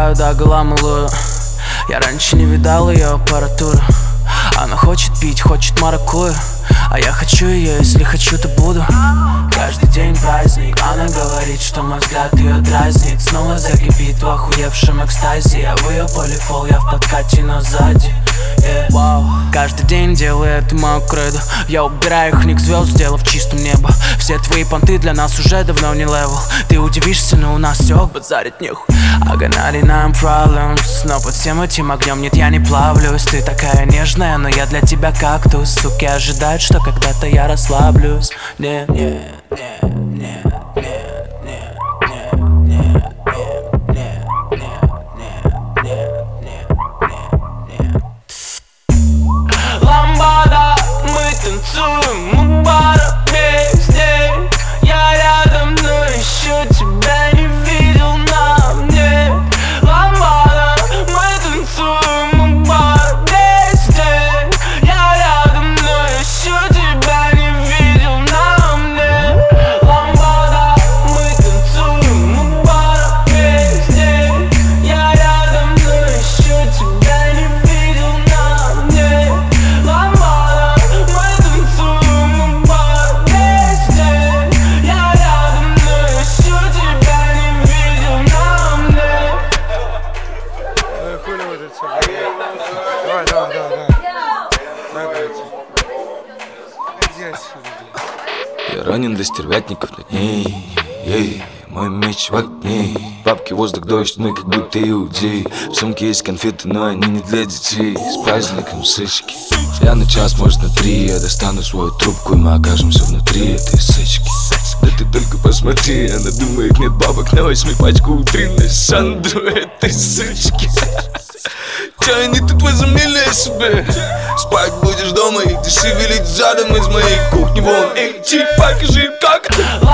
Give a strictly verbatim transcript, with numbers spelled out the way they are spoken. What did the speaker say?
выпиваю догола малую. Я раньше не видал ее аппаратуру. Она хочет пить, хочет маракую, а я хочу ее, если хочу, то буду. Каждый день праздник, она говорит, что мой взгляд ее дразнит. Снова закипит в охуевшем экстазе. Я в ее полифол, я в подкате, но сзади. Yeah. Wow. Каждый день делаю это мою кредо. Я убираю их ник звезд, сделав чистым небо. Все твои понты для нас уже давно не левел. Ты удивишься, но у нас все базарит нехуй. I got ninety-nine problems, но под всем этим огнем нет, я не плавлюсь. Ты такая нежная, но я для тебя кактус. Суки ожидают, что когда-то я расслаблюсь. Нет, нет, нет, нет, нет, нет, нет, нет, нет, нет, нет, нет, нет. Ламбада, мы танцуем, мы бара весь день. Я рядом, но еще тебя не видел на мне. Ламбада, мы танцуем, мы бара весь день. Я рядом, но еще тебя не видел на мне. Ламбада, мы танцуем, мы бара весь день. Я рядом, но еще тебя не видел на мне. Ламбада, мы танцуем, мы бара весь день. Я рядом, но еще тебя не видел на мне. Ну хули вот это все. Давай, давай, давай, давай. Давай, давайте. Иди отсюда, блядь. Я ранен до стервятников над ней. Ей, мой меч в огне. Бабки, воздух, дождь, мы как будто иудеи. В сумке есть конфеты, но они не для детей. С праздником сычки. Я на час, может на три. Я достану свою трубку, и мы окажемся внутри этой сычки. Да ты только посмотри, она думает, нет бабок на восьми пачку утренней Сандру этой сычки. Че они тут возомнили о себе? Спать будешь дома и ты шевелить задом из моей кухни вон. Эй, чик, покажи, как это.